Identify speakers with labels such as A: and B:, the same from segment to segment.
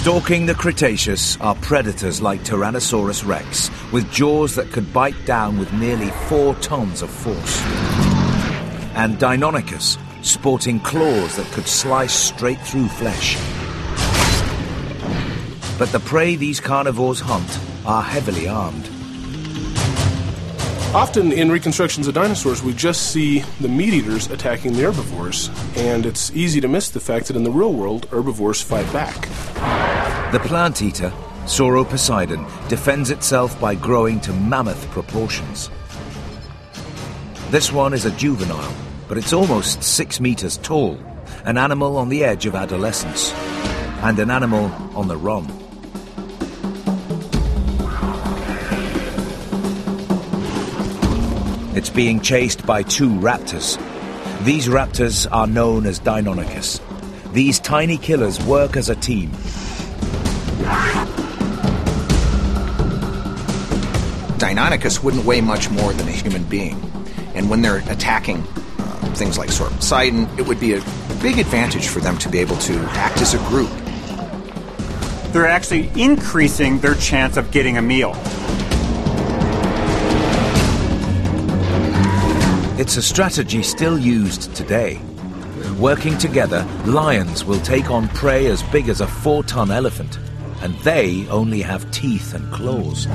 A: Stalking the Cretaceous are predators like Tyrannosaurus rex, with jaws that could bite down with nearly 4 tons of force. And Deinonychus, sporting claws that could slice straight through flesh. But the prey these carnivores hunt are heavily armed.
B: Often in reconstructions of dinosaurs, we just see the meat-eaters attacking the herbivores, and it's easy to miss the fact that in the real world, herbivores fight back.
A: The plant eater, Sauroposeidon, defends itself by growing to mammoth proportions. This one is a juvenile, but it's almost 6 meters tall, an animal on the edge of adolescence, and an animal on the run. It's being chased by 2 raptors. These raptors are known as Deinonychus. These tiny killers work as a team.
C: Deinonychus wouldn't weigh much more than a human being. And when they're attacking things like Sauroposeidon, it would be a big advantage for them to be able to act as a group.
D: They're actually increasing their chance of getting a meal.
A: It's a strategy still used today. Working together, lions will take on prey as big as a 4-ton elephant, and they only have teeth and claws.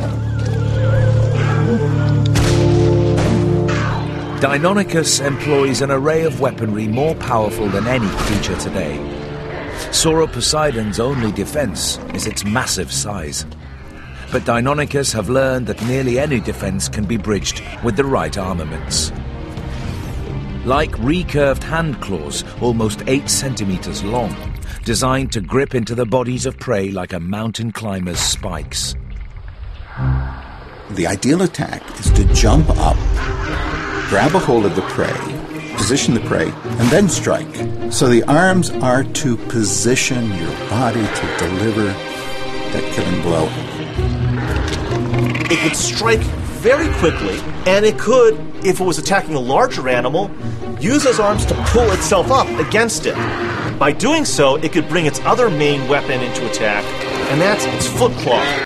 A: Deinonychus employs an array of weaponry more powerful than any creature today. Sauroposeidon's only defense is its massive size. But Deinonychus have learned that nearly any defense can be bridged with the right armaments. Like recurved hand claws, almost 8 centimeters long, designed to grip into the bodies of prey like a mountain climber's spikes.
E: The ideal attack is to jump up, grab a hold of the prey, position the prey, and then strike. So the arms are to position your body to deliver that killing blow.
F: It could strike very quickly, and it could, if it was attacking a larger animal, use those arms to pull itself up against it. By doing so, it could bring its other main weapon into attack, and that's its foot claw.